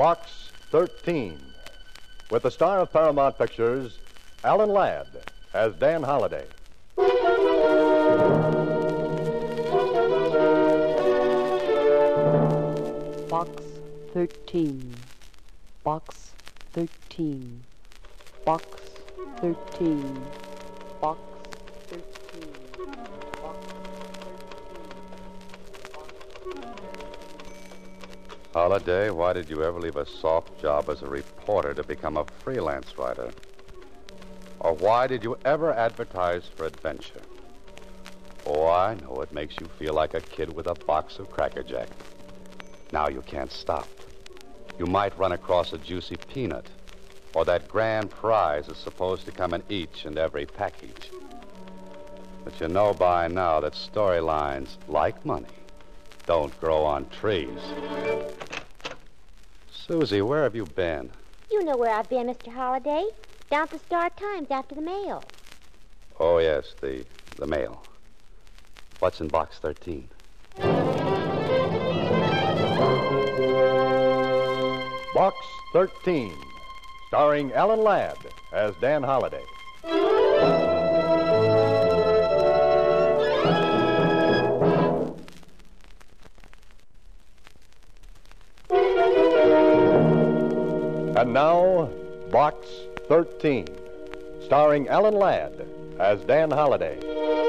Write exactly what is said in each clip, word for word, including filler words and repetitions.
Box thirteen, with the star of Paramount Pictures, Alan Ladd, as Dan Holliday. Box thirteen. Box thirteen. Box thirteen. Box thirteen. Box Holliday, why did you ever leave a soft job as a reporter to become a freelance writer? Or why did you ever advertise for adventure? Oh, I know it makes you feel like a kid with a box of Cracker Jack. Now you can't stop. You might run across a juicy peanut, or that grand prize is supposed to come in each and every package. But you know by now that storylines, like money, don't grow on trees. Susie, where have you been? You know where I've been, Mister Holliday. Down at the Star-Times after the mail. Oh, yes, the, the mail. What's in box thirteen? Box thirteen, starring Alan Ladd as Dan Holliday. And now, Box thirteen, starring Alan Ladd as Dan Holliday.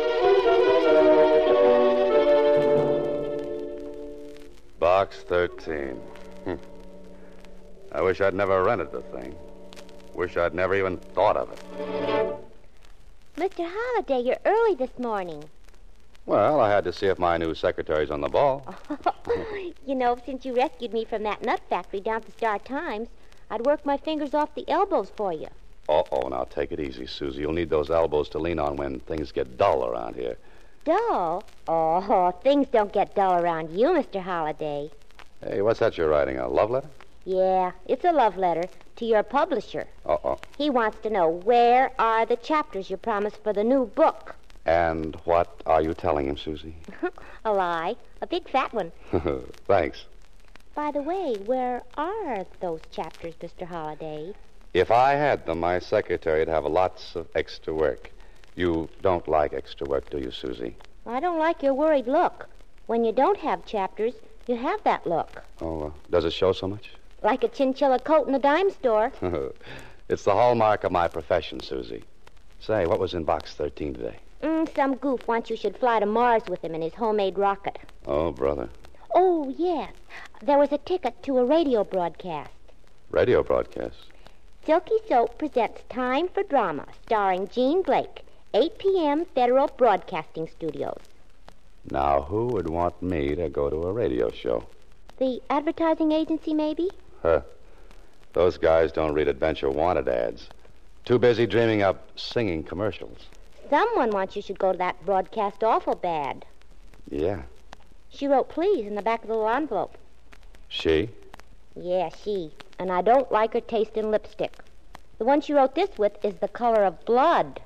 Box thirteen. Hm. I wish I'd never rented the thing. Wish I'd never even thought of it. Mister Holliday, you're early this morning. Well, I had to see if my new secretary's on the ball. You know, since you rescued me from that nut factory down at the Star-Times, I'd work my fingers off the elbows for you. Uh-oh, now take it easy, Susie. You'll need those elbows to lean on when things get dull around here. Dull? Oh, things don't get dull around you, Mister Holliday. Hey, what's that you're writing, a love letter? Yeah, it's a love letter to your publisher. Uh-oh. He wants to know where are the chapters you promised for the new book. And what are you telling him, Susie? A lie. A big fat one. Thanks. By the way, where are those chapters, Mister Holliday? If I had them, my secretary'd have lots of extra work. You don't like extra work, do you, Susie? I don't like your worried look. When you don't have chapters, you have that look. Oh, uh, does it show so much? Like a chinchilla coat in a dime store. It's the hallmark of my profession, Susie. Say, what was in box thirteen today? Mm, some goof wants you should fly to Mars with him in his homemade rocket. Oh, brother. Oh, yes. There was a ticket to a radio broadcast. Radio broadcast? Silky Soap presents Time for Drama, starring Jean Blake, eight p.m. Federal Broadcasting Studios. Now, who would want me to go to a radio show? The advertising agency, maybe? Huh. Those guys don't read Adventure Wanted ads. Too busy dreaming up singing commercials. Someone wants you should go to that broadcast awful bad. Yeah. She wrote please in the back of the little envelope. She? Yeah, she. And I don't like her taste in lipstick. The one she wrote this with is the color of blood.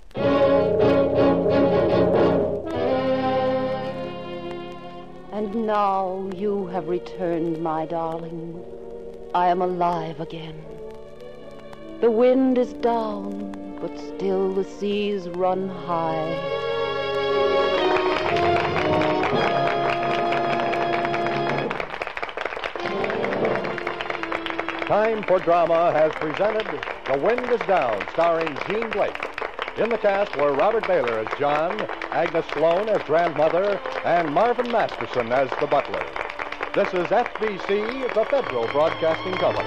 And now you have returned, my darling. I am alive again. The wind is down, but still the seas run high. Time for Drama has presented The Wind is Down, starring Jean Blake. In the cast were Robert Baylor as John, Agnes Sloan as grandmother, and Marvin Masterson as the butler. This is F B C, the Federal Broadcasting Company.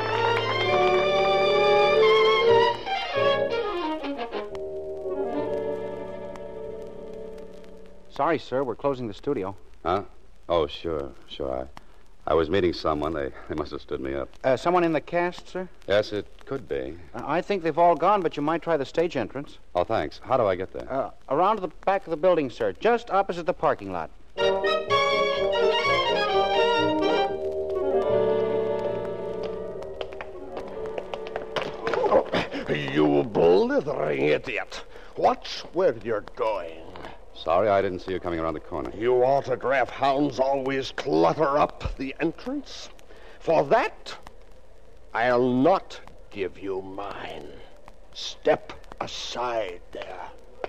Sorry, sir, we're closing the studio. Huh? Oh, sure, sure. I, I was meeting someone. They, they must have stood me up. Uh, someone in the cast, sir? Yes, it could be. Uh, I think they've all gone, but you might try the stage entrance. Oh, thanks. How do I get there? Uh, around to the back of the building, sir, just opposite the parking lot. Oh, you blithering idiot. Watch where you're going. Sorry, I didn't see you coming around the corner. You autograph hounds always clutter up the entrance. For that, I'll not give you mine. Step aside there.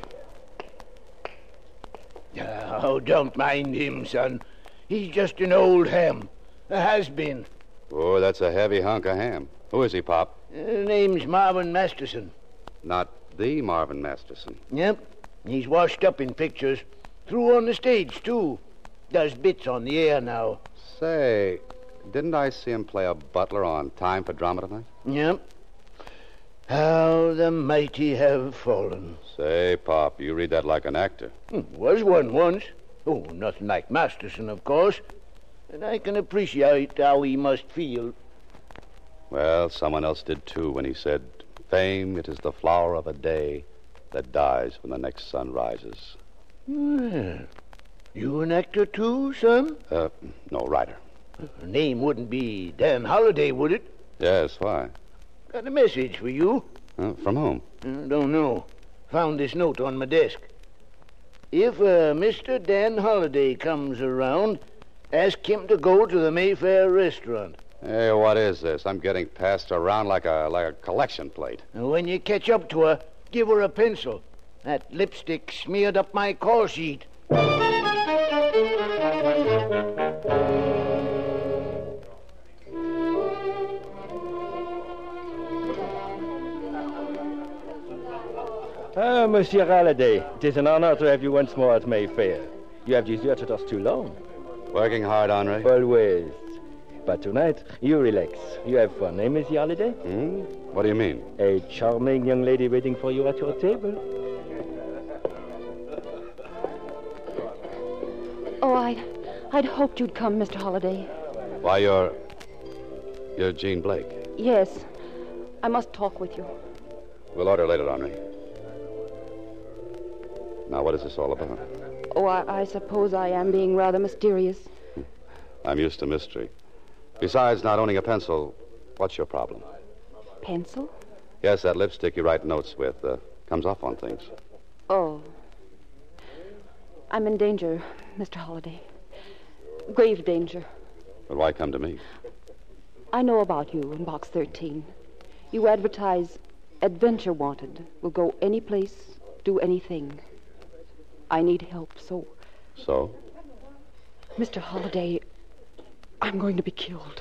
Oh, don't mind him, son. He's just an old ham. A has-been. Oh, that's a heavy hunk of ham. Who is he, Pop? Uh, name's Marvin Masterson. Not the Marvin Masterson. Yep. He's washed up in pictures. Through on the stage, too. Does bits on the air now. Say, didn't I see him play a butler on Time for Drama tonight? Yep. How the mighty have fallen. Say, Pop, you read that like an actor. Hmm, was one once. Oh, nothing like Masterson, of course. And I can appreciate how he must feel. Well, someone else did, too, when he said, "Fame, it is the flower of a day that dies when the next sun rises." Well, you an actor, too, son? Uh, no, writer. Her name wouldn't be Dan Holliday, would it? Yes, why? Got a message for you. Uh, from whom? Uh, don't know. Found this note on my desk. If uh, Mister Dan Holliday comes around, ask him to go to the Mayfair restaurant. Hey, what is this? I'm getting passed around like a like a collection plate. And when you catch up to her, give her a pencil. That lipstick smeared up my call sheet. Ah, Monsieur Halliday, it is an honor to have you once more at Mayfair. You have deserted us too long. Working hard, Henri? Always. But tonight, you relax. You have fun, eh, Monsieur Halliday? Hmm? What do you mean? A charming young lady waiting for you at your table. Oh, I'd, I'd hoped you'd come, Mister Holliday. Why, you're... You're Jean Blake. Yes. I must talk with you. We'll order later, Henri. Now, what is this all about? Oh, I, I suppose I am being rather mysterious. I'm used to mystery. Besides not owning a pencil, what's your problem? Pencil? Yes, that lipstick you write notes with uh, comes off on things. Oh. I'm in danger, Mister Holliday. Grave danger. But why come to me? I know about you in Box thirteen. You advertise adventure wanted. Will go any place, do anything. I need help, so... So? Mister Holliday, I'm going to be killed.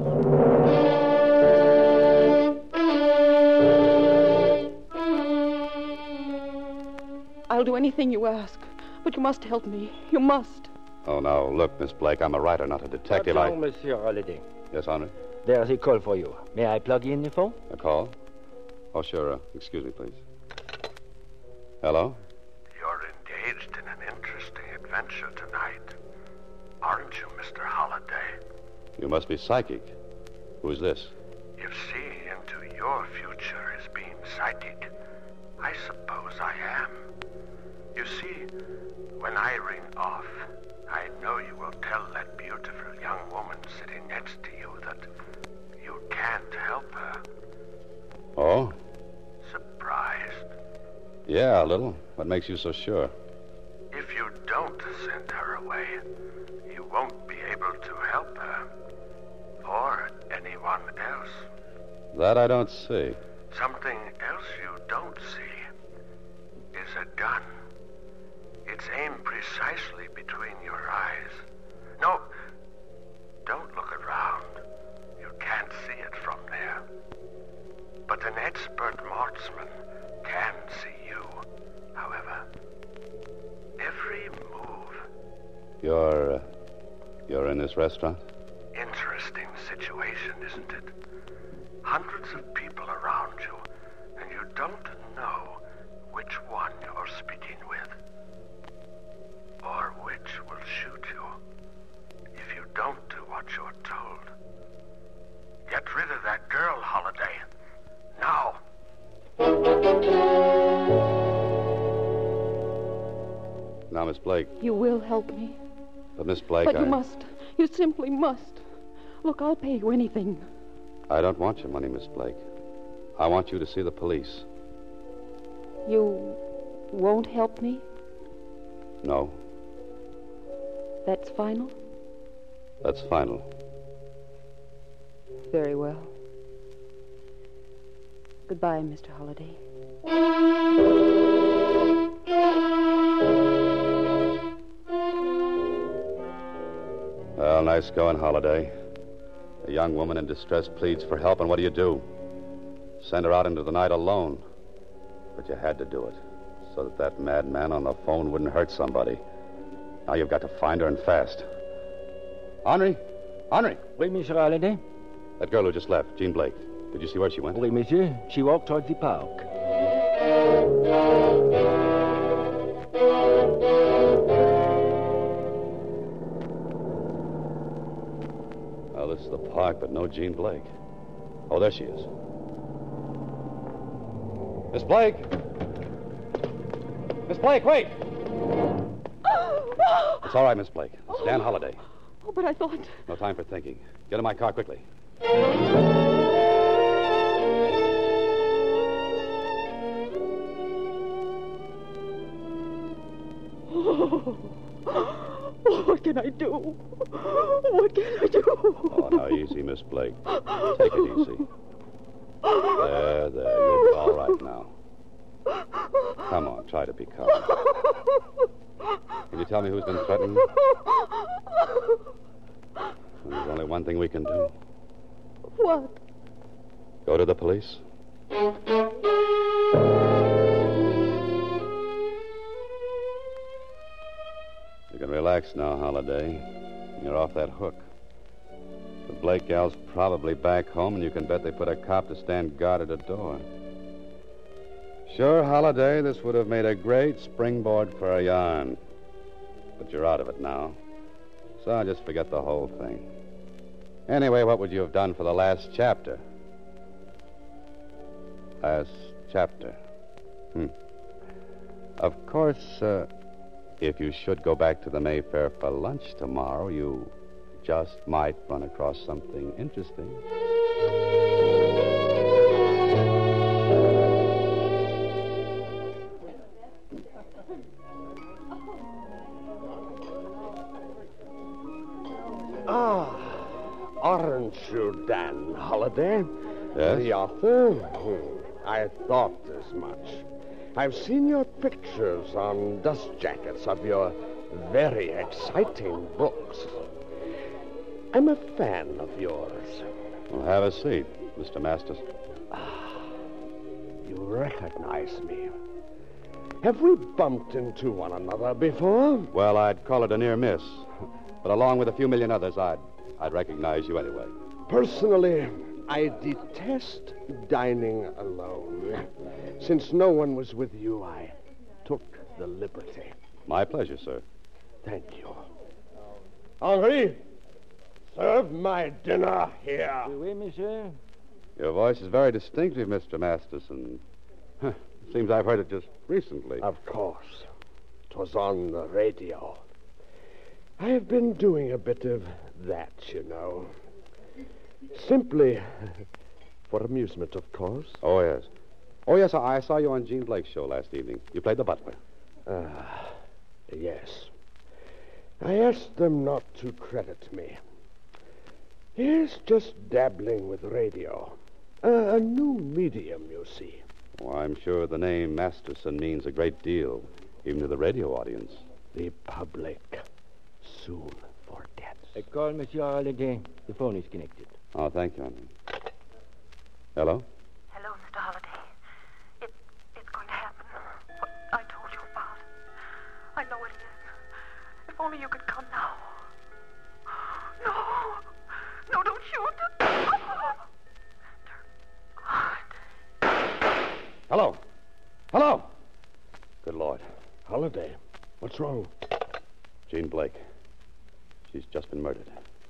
I'll do anything you ask, but you must help me. You must. Oh, now, look, Miss Blake, I'm a writer, not a detective. What's I... wrong, Monsieur Holliday? Yes, Henri? There's a call for you. May I plug in the phone? A call? Oh, sure. Uh, excuse me, please. Hello? You're engaged in an interesting adventure tonight. Aren't you, Mister Holliday? You must be psychic. Who's this? If seeing into your future is being psychic, I suppose I am. You see, when I ring off, I know you will tell that beautiful young woman sitting next to you that you can't help her. Oh? Surprised? Yeah, a little. What makes you so sure? If you don't send her away, you won't be able to help her. Or anyone else. That I don't see. Something else you don't see is a gun. It's aimed precisely between your eyes. No, don't look around. You can't see it from there. But an expert marksman can see you, however. Every move. You're, uh, you're in this restaurant? Interesting situation, isn't it? Hundreds of people around you, and you don't know which one you're speaking with. Or which will shoot you if you don't do what you're told. Get rid of that girl, Holliday. Now. Now, Miss Blake. You will help me. But, Miss Blake, But I... you must. You simply must. Look, I'll pay you anything. I don't want your money, Miss Blake. I want you to see the police. You won't help me? No, That's final? that's final. Very well. Goodbye, Mister Holliday. Well, nice going, Holliday. A young woman in distress pleads for help, and what do you do? Send her out into the night alone. But you had to do it, so that that madman on the phone wouldn't hurt somebody. Now you've got to find her, and fast. Henri? Henri? Oui, Monsieur Holliday? That girl who just left, Jean Blake. Did you see where she went? Oui, monsieur. She walked towards the park. Well, this is the park, but no Jean Blake. Oh, there she is. Miss Blake! Miss Blake, wait! It's all right, Miss Blake. It's Dan Holliday. Oh, but I thought... No time for thinking. Get in my car quickly. Oh, what can I do? What can I do? Oh, now, easy, Miss Blake. Take it easy. There, there. You'll be all right now. Come on, try to be calm. Can you tell me who's been threatening you? There's only one thing we can do. What? Go to the police. You can relax now, Holliday. You're off that hook. The Blake gal's probably back home, and you can bet they put a cop to stand guard at the door. Sure, Holliday, this would have made a great springboard for a yarn. But you're out of it now. So I'll just forget the whole thing. Anyway, what would you have done for the last chapter? Last chapter. Hmm. Of course, uh, if you should go back to the Mayfair for lunch tomorrow, you just might run across something interesting. Ah, aren't you Dan Holliday? Yes? The author? Hmm. I thought as much. I've seen your pictures on dust jackets of your very exciting books. I'm a fan of yours. Well, have a seat, Mister Masters. You recognize me. Have we bumped into one another before? Well, I'd call it a near miss. But along with a few million others, I'd, I'd recognize you anyway. Personally, I detest dining alone. Since no one was with you, I took the liberty. My pleasure, sir. Thank you. Henri, serve my dinner here. Oui, monsieur. Your voice is very distinctive, Mister Masterson. Huh. Seems I've heard it just recently. Of course. 'Twas on the radio. I have been doing a bit of that, you know. Simply for amusement, of course. Oh, yes. Oh, yes, I I saw you on Jean Blake's show last evening. You played the butler. Ah, yes. I asked them not to credit me. Yes, just dabbling with radio. Uh, a new medium, you see. Well, I'm sure the name Masterson means a great deal, even to the radio audience. The public soon forgets. I call Monsieur Holliday. The phone is connected. Oh, thank you, Henry. Hello? Hello, Mister Holliday. It, it's going to happen. What I told you about. I know it is. If only you could come now. No. No, don't shoot. Hello? Hello? Good Lord. Holliday, what's wrong? Jean Blake. She's just been murdered.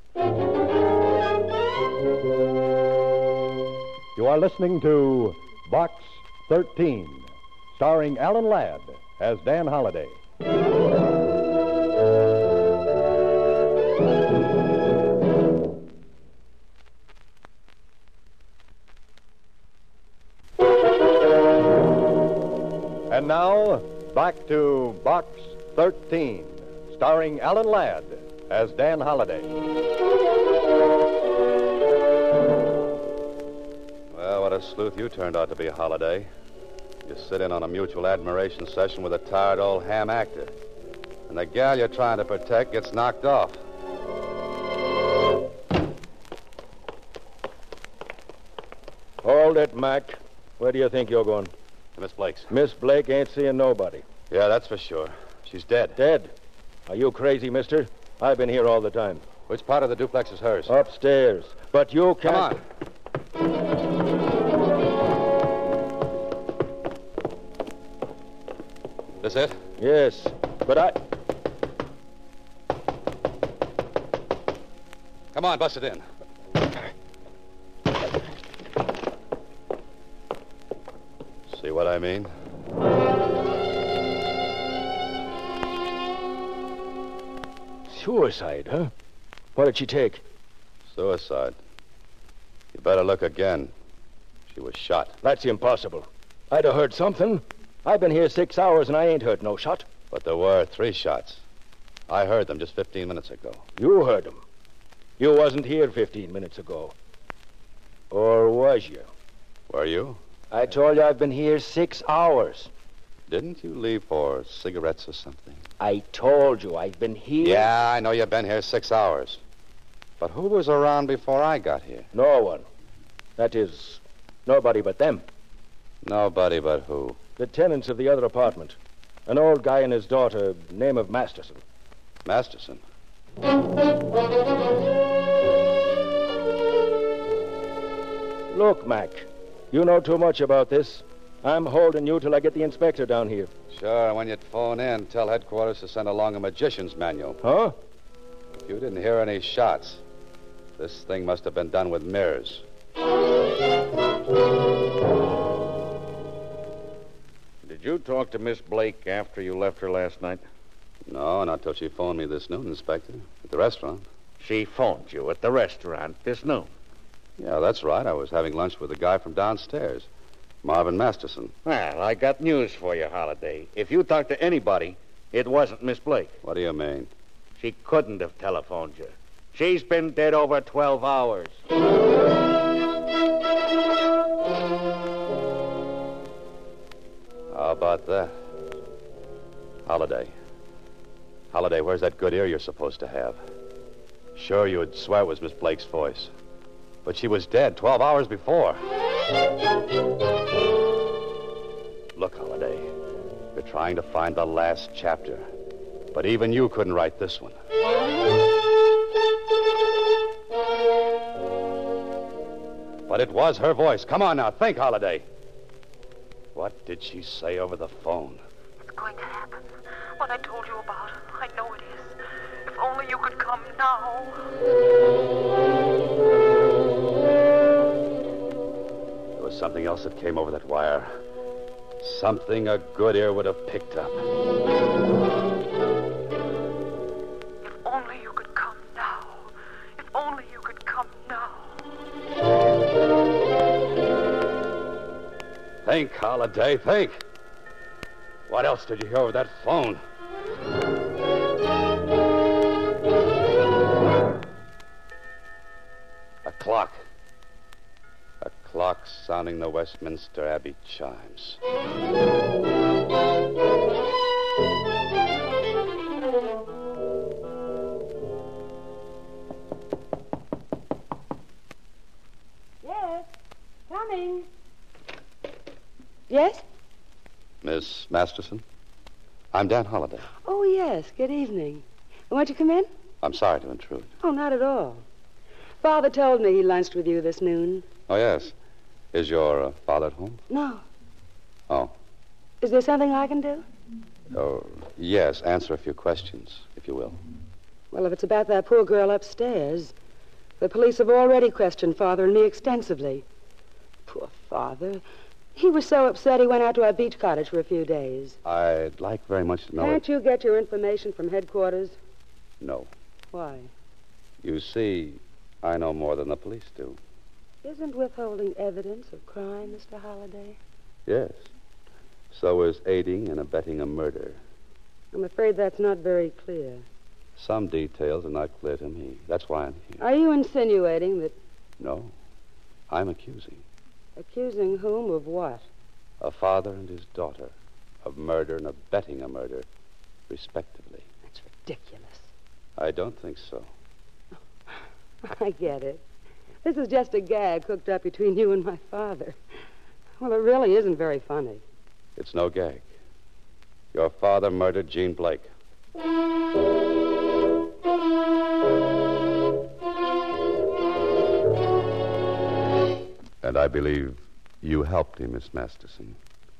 You are listening to Box thirteen, starring Alan Ladd as Dan Holliday. And now, back to Box thirteen, starring Alan Ladd as Dan Holliday. Well, what What a sleuth you turned out to be, Holiday. You sit in on a mutual admiration session with a tired old ham actor. And the gal you're trying to protect gets knocked off. Hold it, Mac. Where do you think you're going? To Miss Blake's. Miss Blake ain't seeing nobody. Yeah, that's for sure. She's dead. Dead? Are you crazy, mister? I've been here all the time. Which part of the duplex is hers? Upstairs. But you can't... Come on. This it? Yes, but I... Come on, bust it in. See what I mean? Suicide, huh? What did she take? Suicide. You better look again. She was shot. That's impossible. I'd have heard something. I've been here six hours and I ain't heard no shot. But there were three shots. I heard them just fifteen minutes ago. You heard them. You wasn't here fifteen minutes ago. Or was you? Were you? I told you I've been here six hours. Didn't you leave for cigarettes or something? I told you I've been here. Yeah, I know you've been here six hours. But who was around before I got here? No one. That is, nobody but them. Nobody but who? The tenants of the other apartment. An old guy and his daughter, name of Masterson. Masterson? Look, Mac, you know too much about this. I'm holding you till I get the inspector down here. Sure, and when you phone in, tell headquarters to send along a magician's manual. Huh? If you didn't hear any shots, this thing must have been done with mirrors. Did you talk to Miss Blake after you left her last night? No, not till she phoned me this noon, Inspector, at the restaurant. She phoned you at the restaurant this noon? Yeah, that's right. I was having lunch with the guy from downstairs, Marvin Masterson. Well, I got news for you, Holiday. If you talked to anybody, it wasn't Miss Blake. What do you mean? She couldn't have telephoned you. She's been dead over twelve hours. How about that? Holiday. Holiday, where's that good ear you're supposed to have? Sure, you would swear it was Miss Blake's voice. But she was dead twelve hours before. Look, Holiday, you're trying to find the last chapter. But even you couldn't write this one. But it was her voice. Come on now, think, Holiday. What did she say over the phone? It's going to happen. What I told you about. I know it is. If only you could come now. There was something else that came over that wire. Something a good ear would have picked up. If only you could come now. If only you could come now. Think, Holiday, think. What else did you hear over that phone? A clock. A clock sounding the Westminster Abbey chimes. Yes, coming. Yes? Miss Masterson? I'm Dan Holiday. Oh, yes. Good evening. Won't you come in? I'm sorry to intrude. Oh, not at all. Father told me he lunched with you this noon. Oh, yes. Is your uh, father at home? No. Oh. Is there something I can do? Oh, yes. Answer a few questions, if you will. Well, if it's about that poor girl upstairs, the police have already questioned Father and me extensively. Poor Father. He was so upset he went out to our beach cottage for a few days. I'd like very much to know... Can't if... you get your information from headquarters? No. Why? You see, I know more than the police do. Isn't withholding evidence of crime, Mister Holliday? Yes. So is aiding and abetting a murder. I'm afraid that's not very clear. Some details are not clear to me. That's why I'm here. Are you insinuating that... No. I'm accusing. Accusing whom of what? A father and his daughter of murder and abetting a murder, respectively. That's ridiculous. I don't think so. I get it. This is just a gag cooked up between you and my father. Well, it really isn't very funny. It's no gag. Your father murdered Jean Blake. And I believe you helped him, Miss Masterson.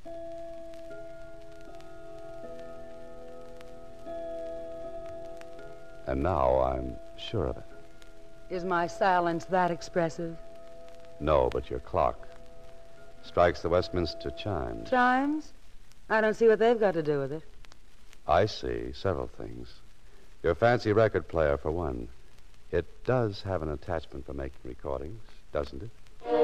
And now I'm sure of it. Is my silence that expressive? No, but your clock strikes the Westminster chimes. Chimes? I don't see what they've got to do with it. I see several things. Your fancy record player, for one. It does have an attachment for making recordings, doesn't it?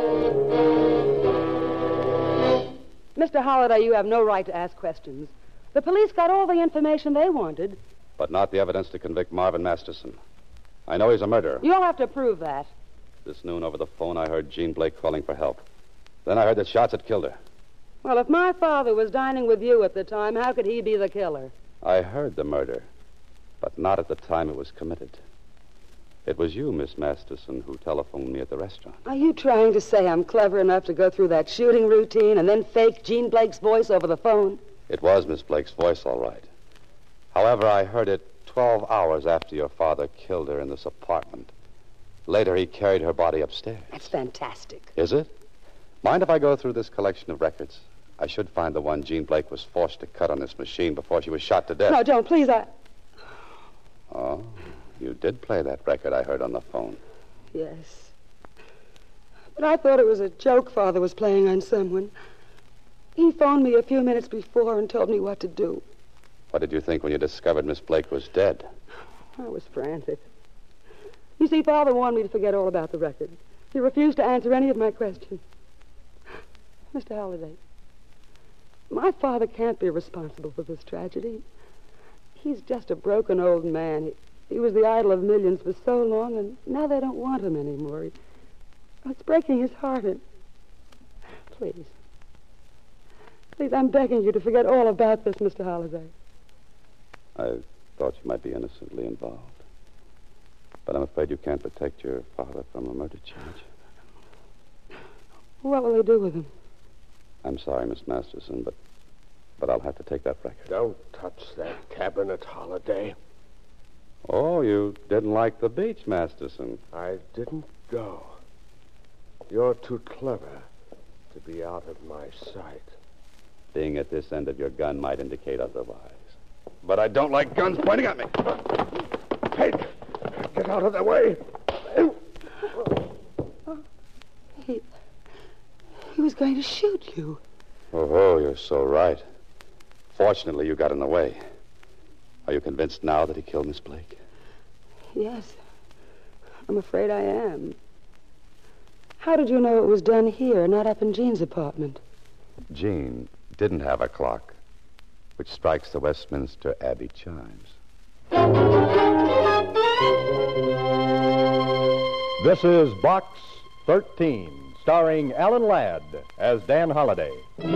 Mister Holliday, you have no right to ask questions. The police got all the information they wanted. But not the evidence to convict Marvin Masterson. I know he's a murderer. You'll have to prove that. This noon over the phone, I heard Jean Blake calling for help. Then I heard that shots had killed her. Well, if my father was dining with you at the time, how could he be the killer? I heard the murder, but not at the time it was committed. It was you, Miss Masterson, who telephoned me at the restaurant. Are you trying to say I'm clever enough to go through that shooting routine and then fake Jean Blake's voice over the phone? It was Miss Blake's voice, all right. However, I heard it twelve hours after your father killed her in this apartment. Later, he carried her body upstairs. That's fantastic. Is it? Mind if I go through this collection of records? I should find the one Jean Blake was forced to cut on this machine before she was shot to death. No, don't, please, I... Oh, you did play that record I heard on the phone. Yes. But I thought it was a joke Father was playing on someone. He phoned me a few minutes before and told me what to do. What did you think when you discovered Miss Blake was dead? I was frantic. You see, Father wanted me to forget all about the record. He refused to answer any of my questions. Mister Halliday, my father can't be responsible for this tragedy. He's just a broken old man. He, he was the idol of millions for so long, and now they don't want him anymore. He, it's breaking his heart. And please, please, I'm begging you to forget all about this, Mister Halliday. I thought you might be innocently involved. But I'm afraid you can't protect your father from a murder charge. What will they do with him? I'm sorry, Miss Masterson, but but I'll have to take that record. Don't touch that cabinet, Holliday. Oh, you didn't like the beach, Masterson. I didn't go. You're too clever to be out of my sight. Being at this end of your gun might indicate otherwise. But I don't like guns pointing at me. Hey, get out of the way. He, he was going to shoot you. Oh, you're so right. Fortunately, you got in the way. Are you convinced now that he killed Miss Blake? Yes. I'm afraid I am. How did you know it was done here, not up in Jean's apartment? Jean didn't have a clock, which strikes the Westminster Abbey chimes. This is Box thirteen, starring Alan Ladd as Dan Holliday.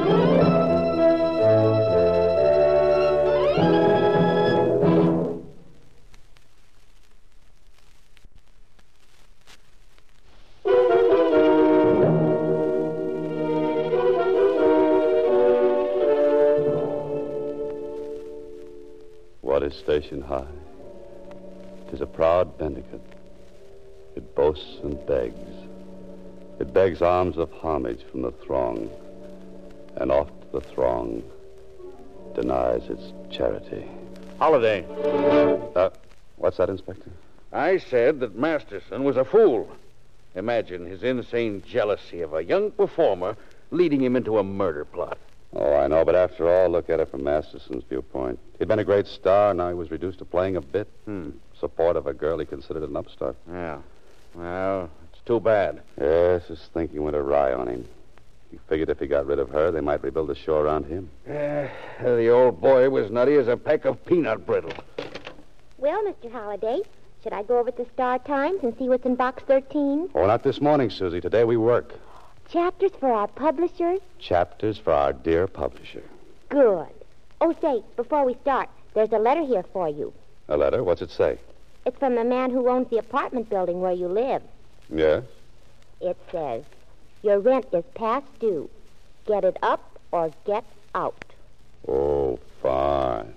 What is Station High? 'Tis a proud Bendicut. It boasts and begs. It begs alms of homage from the throng, and oft the throng denies its charity. Holliday. Uh, what's that, Inspector? I said that Masterson was a fool. Imagine his insane jealousy of a young performer leading him into a murder plot. Oh, I know, but after all, look at it from Masterson's viewpoint. He'd been a great star, now he was reduced to playing a bit. Hmm. Support of a girl he considered an upstart. Yeah. Well, it's too bad. Yes, his thinking went awry on him. He figured if he got rid of her, they might rebuild the show around him. Uh, the old boy was nutty as a peck of peanut brittle. Well, Mister Holliday, should I go over to Star Times and see what's in Box thirteen? Oh, not this morning, Susie. Today we work. Chapters for our publishers? Chapters for our dear publisher. Good. Oh, say, before we start, there's a letter here for you. A letter? What's it say? It's from the man who owns the apartment building where you live. Yes? It says, your rent is past due. Get it up or get out. Oh, fine.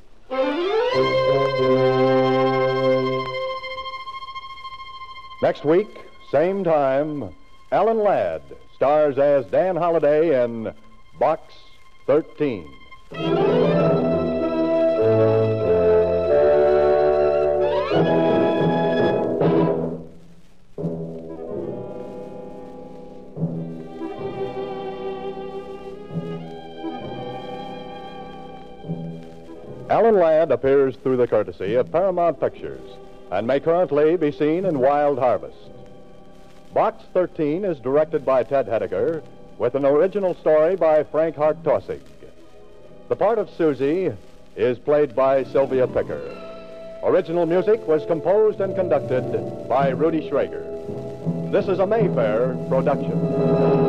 Next week, same time, Alan Ladd stars as Dan Holliday in Box thirteen. Alan Ladd appears through the courtesy of Paramount Pictures and may currently be seen in Wild Harvest. Box thirteen is directed by Ted Hediger with an original story by Frank Hart-Tossig. The part of Susie is played by Sylvia Picker. Original music was composed and conducted by Rudy Schrager. This is a Mayfair production.